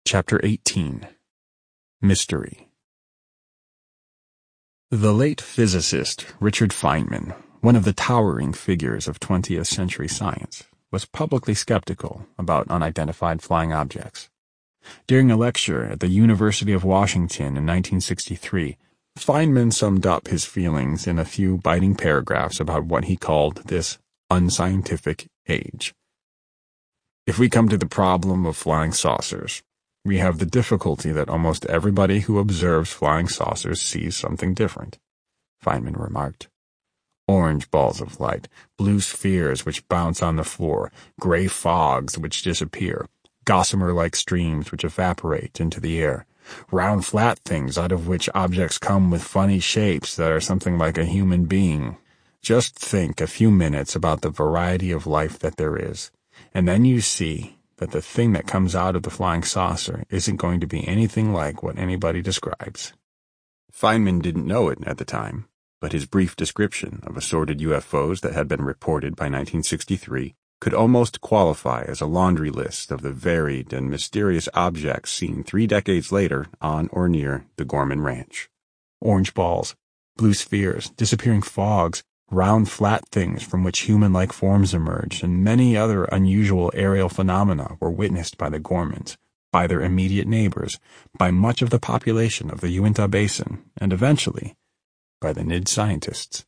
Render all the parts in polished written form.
Chapter 18. Mystery. The late physicist Richard Feynman, one of the towering figures of 20th century science, was publicly skeptical about unidentified flying objects. During a lecture at the University of Washington in 1963, Feynman summed up his feelings in a few biting paragraphs about what he called this unscientific age. If we come to the problem of flying saucers, we have the difficulty that almost everybody who observes flying saucers sees something different, Feynman remarked. Orange balls of light, blue spheres which bounce on the floor, gray fogs which disappear, gossamer-like streams which evaporate into the air, round flat things out of which objects come with funny shapes that are something like a human being. Just think a few minutes about the variety of life that there is, and then you see that the thing that comes out of the flying saucer isn't going to be anything like what anybody describes. Feynman didn't know it at the time, but his brief description of assorted UFOs that had been reported by 1963 could almost qualify as a laundry list of the varied and mysterious objects seen 3 decades later on or near the Gorman Ranch. Orange balls, blue spheres, disappearing fogs, round flat things from which human-like forms emerged, and many other unusual aerial phenomena were witnessed by the Gormans, by their immediate neighbors, by much of the population of the Uinta Basin, and eventually by the NID scientists.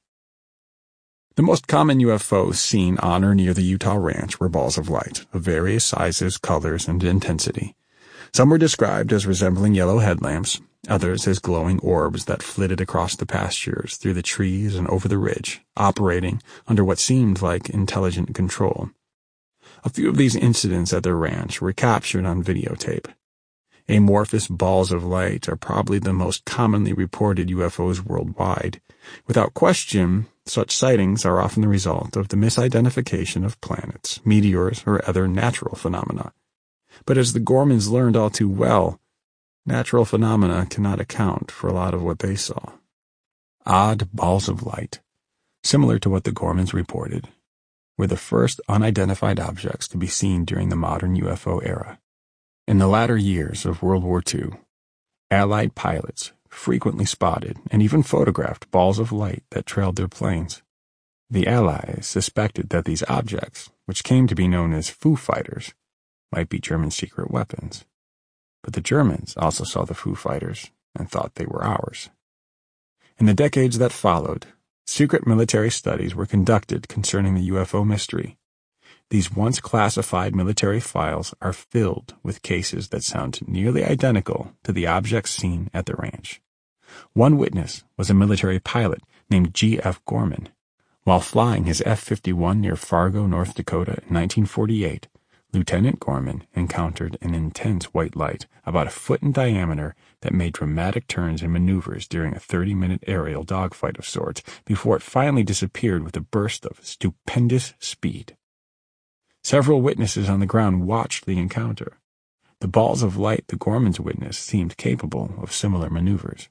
The most common UFOs seen on or near the Utah Ranch were balls of light, of various sizes, colors, and intensity. Some were described as resembling yellow headlamps, others as glowing orbs that flitted across the pastures, through the trees, and over the ridge, operating under what seemed like intelligent control. A few of these incidents at the ranch were captured on videotape. Amorphous balls of light are probably the most commonly reported UFOs worldwide. Without question, such sightings are often the result of the misidentification of planets, meteors, or other natural phenomena. But as the Gormans learned all too well, natural phenomena cannot account for a lot of what they saw. Odd balls of light, similar to what the Gormans reported, were the first unidentified objects to be seen during the modern UFO era. In the latter years of World War II, Allied pilots frequently spotted and even photographed balls of light that trailed their planes. The Allies suspected that these objects, which came to be known as Foo Fighters, might be German secret weapons. But the Germans also saw the Foo Fighters and thought they were ours. In the decades that followed, secret military studies were conducted concerning the UFO mystery. These once classified military files are filled with cases that sound nearly identical to the objects seen at the ranch. One witness was a military pilot named G.F. Gorman. While flying his F-51 near Fargo, North Dakota in 1948, Lieutenant Gorman encountered an intense white light about a foot in diameter that made dramatic turns and maneuvers during a 30-minute aerial dogfight of sorts before it finally disappeared with a burst of stupendous speed. Several witnesses on the ground watched the encounter. The balls of light the Gormans witnessed seemed capable of similar maneuvers.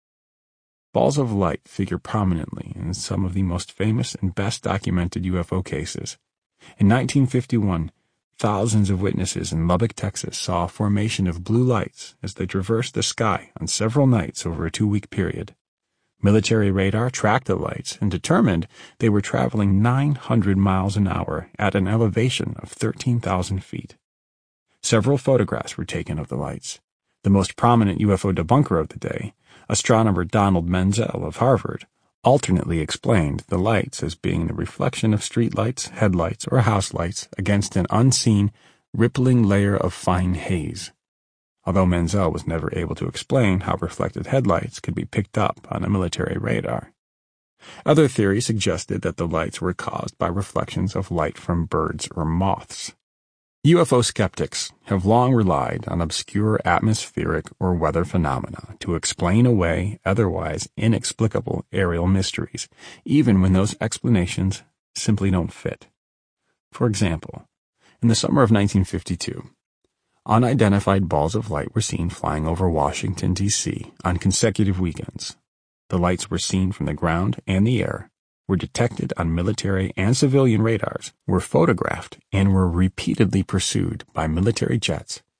Balls of light figure prominently in some of the most famous and best documented UFO cases. In 1951, thousands of witnesses in Lubbock, Texas saw a formation of blue lights as they traversed the sky on several nights over a 2-week period. Military radar tracked the lights and determined they were traveling 900 miles an hour at an elevation of 13,000 feet. Several photographs were taken of the lights. The most prominent UFO debunker of the day, astronomer Donald Menzel of Harvard, alternately explained the lights as being the reflection of streetlights, headlights, or house lights against an unseen, rippling layer of fine haze. Although Menzel was never able to explain how reflected headlights could be picked up on a military radar. Other theories suggested that the lights were caused by reflections of light from birds or moths. UFO skeptics have long relied on obscure atmospheric or weather phenomena to explain away otherwise inexplicable aerial mysteries, even when those explanations simply don't fit. For example, in the summer of 1952, unidentified balls of light were seen flying over Washington, D.C. on consecutive weekends. The lights were seen from the ground and the air, were detected on military and civilian radars, were photographed, and were repeatedly pursued by military jets.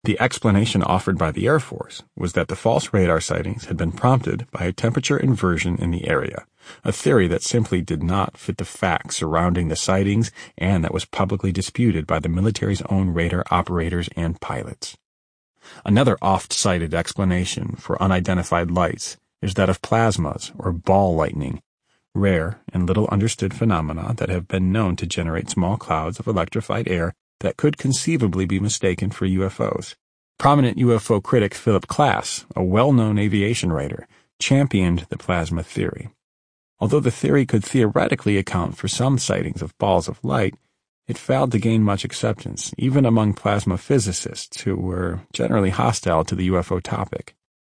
The explanation offered by the Air Force was that the false radar sightings had been prompted by a temperature inversion in the area, a theory that simply did not fit the facts surrounding the sightings and that was publicly disputed by the military's own radar operators and pilots. Another oft-cited explanation for unidentified lights is that of plasmas or ball lightning, rare and little understood phenomena that have been known to generate small clouds of electrified air that could conceivably be mistaken for UFOs. Prominent UFO critic Philip Klass, a well-known aviation writer, championed the plasma theory. Although the theory could theoretically account for some sightings of balls of light, it failed to gain much acceptance, even among plasma physicists who were generally hostile to the UFO topic.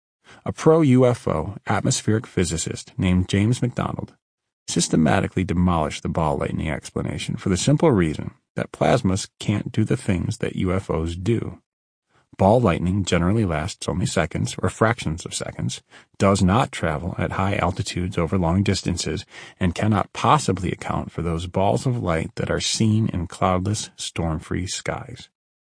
A pro-UFO atmospheric physicist named James McDonald systematically demolished the ball lightning explanation for the simple reason that plasmas can't do the things that UFOs do. Ball lightning generally lasts only seconds or fractions of seconds, does not travel at high altitudes over long distances, and cannot possibly account for those balls of light that are seen in cloudless, storm-free skies.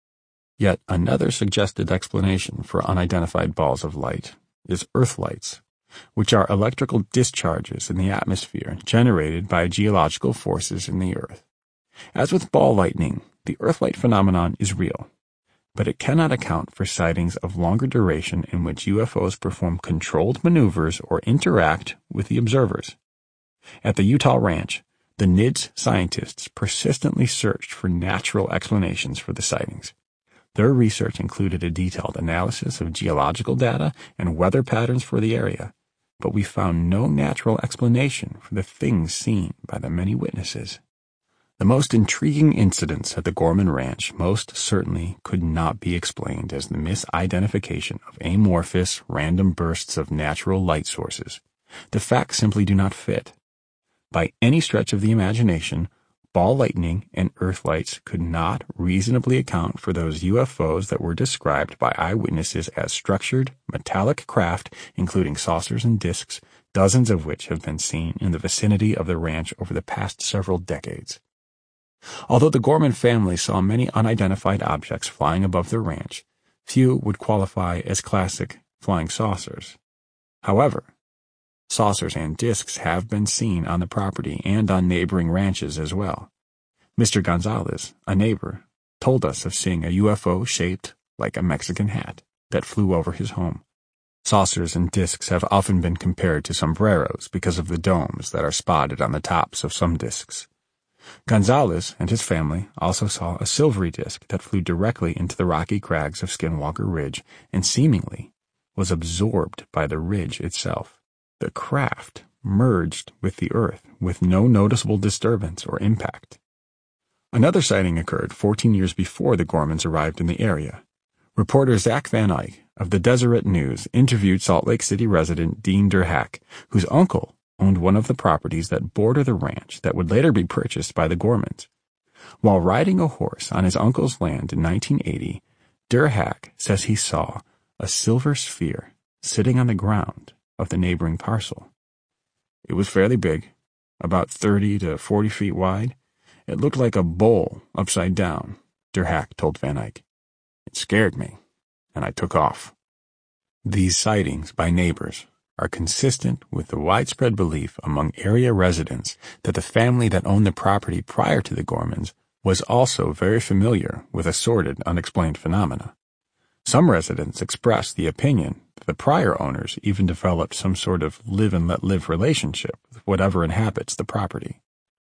Yet another suggested explanation for unidentified balls of light is Earth lights, which are electrical discharges in the atmosphere generated by geological forces in the Earth. As with ball lightning, the Earthlight phenomenon is real, but it cannot account for sightings of longer duration in which UFOs perform controlled maneuvers or interact with the observers. At the Utah Ranch, the NIDS scientists persistently searched for natural explanations for the sightings. Their research included a detailed analysis of geological data and weather patterns for the area, but we found no natural explanation for the things seen by the many witnesses. The most intriguing incidents at the Gorman Ranch most certainly could not be explained as the misidentification of amorphous, random bursts of natural light sources. The facts simply do not fit. By any stretch of the imagination, ball lightning and Earth lights could not reasonably account for those UFOs that were described by eyewitnesses as structured, metallic craft, including saucers and disks, dozens of which have been seen in the vicinity of the ranch over the past several decades. Although the Gorman family saw many unidentified objects flying above the ranch, few would qualify as classic flying saucers. However, saucers and disks have been seen on the property and on neighboring ranches as well. Mr. Gonzalez, a neighbor, told us of seeing a UFO shaped like a Mexican hat that flew over his home. Saucers and disks have often been compared to sombreros because of the domes that are spotted on the tops of some disks. Gonzalez and his family also saw a silvery disk that flew directly into the rocky crags of Skinwalker Ridge and seemingly was absorbed by the ridge itself. The craft merged with the earth with no noticeable disturbance or impact. Another sighting occurred 14 years before the Gormans arrived in the area. Reporter Zach Van Eyck of the Deseret News interviewed Salt Lake City resident Dean Derhack, whose uncle owned one of the properties that border the ranch that would later be purchased by the Gormans. While riding a horse on his uncle's land in 1980, Derhack says he saw a silver sphere sitting on the ground of the neighboring parcel. It was fairly big, about 30 to 40 feet wide. It looked like a bowl upside down, Derhack told Van Eyck. It scared me, and I took off. These sightings by neighbors are consistent with the widespread belief among area residents that the family that owned the property prior to the Gormans was also very familiar with assorted unexplained phenomena. Some residents expressed the opinion that the prior owners even developed some sort of live-and-let-live relationship with whatever inhabits the property.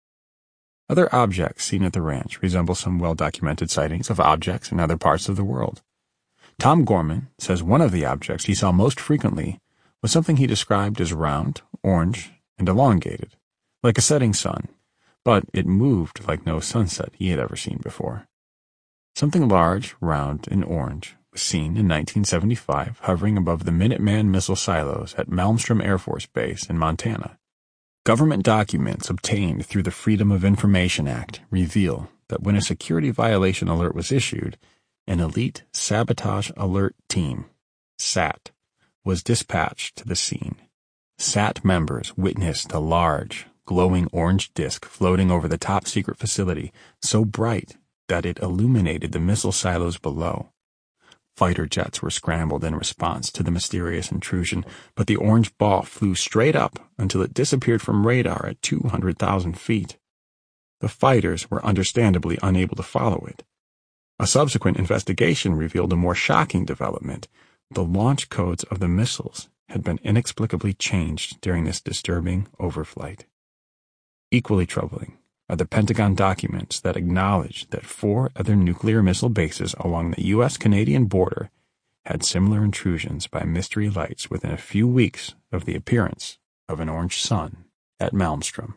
Other objects seen at the ranch resemble some well-documented sightings of objects in other parts of the world. Tom Gorman says one of the objects he saw most frequently was something he described as round, orange, and elongated, like a setting sun, but it moved like no sunset he had ever seen before. Something large, round, and orange was seen in 1975 hovering above the Minuteman missile silos at Malmstrom Air Force Base in Montana. Government documents obtained through the Freedom of Information Act reveal that when a security violation alert was issued, an Elite Sabotage Alert Team, SAT, was dispatched to the scene. SAT members witnessed a large, glowing orange disk floating over the top-secret facility, so bright that it illuminated the missile silos below. Fighter jets were scrambled in response to the mysterious intrusion, but the orange ball flew straight up until it disappeared from radar at 200,000 feet. The fighters were understandably unable to follow it. A subsequent investigation revealed a more shocking development. The launch codes of the missiles had been inexplicably changed during this disturbing overflight. Equally troubling are the Pentagon documents that acknowledge that 4 other nuclear missile bases along the U.S.-Canadian border had similar intrusions by mystery lights within a few weeks of the appearance of an orange sun at Malmstrom.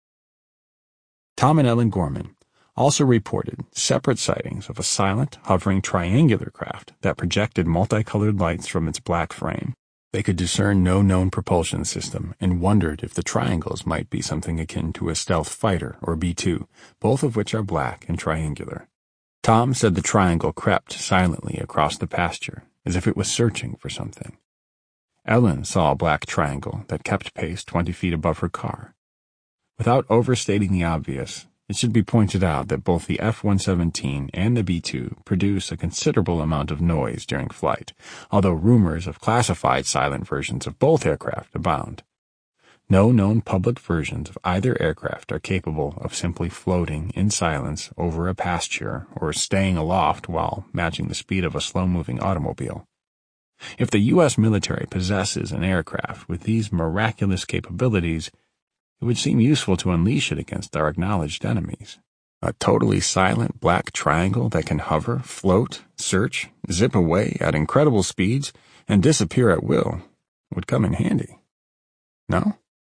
Tom and Ellen Gorman also reported separate sightings of a silent, hovering triangular craft that projected multicolored lights from its black frame. They could discern no known propulsion system and wondered if the triangles might be something akin to a stealth fighter or B-2, both of which are black and triangular. Tom said the triangle crept silently across the pasture as if it was searching for something. Ellen saw a black triangle that kept pace 20 feet above her car. Without overstating the obvious, it should be pointed out that both the F-117 and the B-2 produce a considerable amount of noise during flight, although rumors of classified silent versions of both aircraft abound. No known public versions of either aircraft are capable of simply floating in silence over a pasture or staying aloft while matching the speed of a slow-moving automobile. If the U.S. military possesses an aircraft with these miraculous capabilities, it would seem useful to unleash it against our acknowledged enemies. A totally silent black triangle that can hover, float, search, zip away at incredible speeds, and disappear at will would come in handy. No?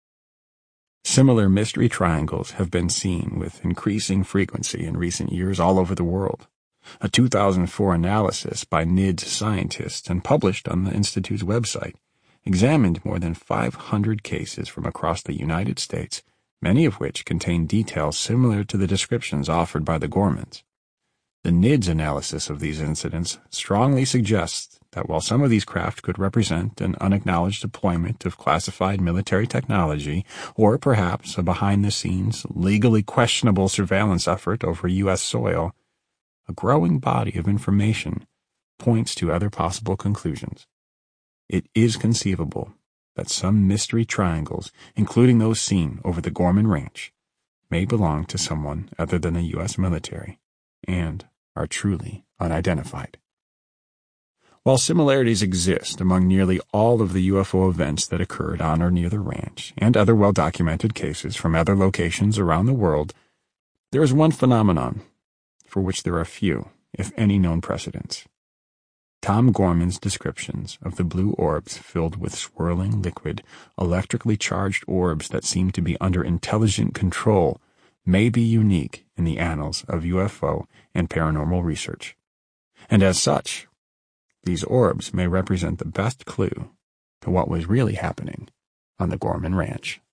Similar mystery triangles have been seen with increasing frequency in recent years all over the world. A 2004 analysis by NIDS scientists and published on the Institute's website examined more than 500 cases from across the United States, many of which contain details similar to the descriptions offered by the Gormans. The NIDS analysis of these incidents strongly suggests that while some of these craft could represent an unacknowledged deployment of classified military technology, or perhaps a behind-the-scenes, legally questionable surveillance effort over U.S. soil, a growing body of information points to other possible conclusions. It is conceivable that some mystery triangles, including those seen over the Gorman Ranch, may belong to someone other than the U.S. military and are truly unidentified. While similarities exist among nearly all of the UFO events that occurred on or near the ranch and other well-documented cases from other locations around the world, there is one phenomenon for which there are few, if any, known precedents. Tom Gorman's descriptions of the blue orbs filled with swirling liquid, electrically charged orbs that seem to be under intelligent control may be unique in the annals of UFO and paranormal research. And as such, these orbs may represent the best clue to what was really happening on the Gorman Ranch.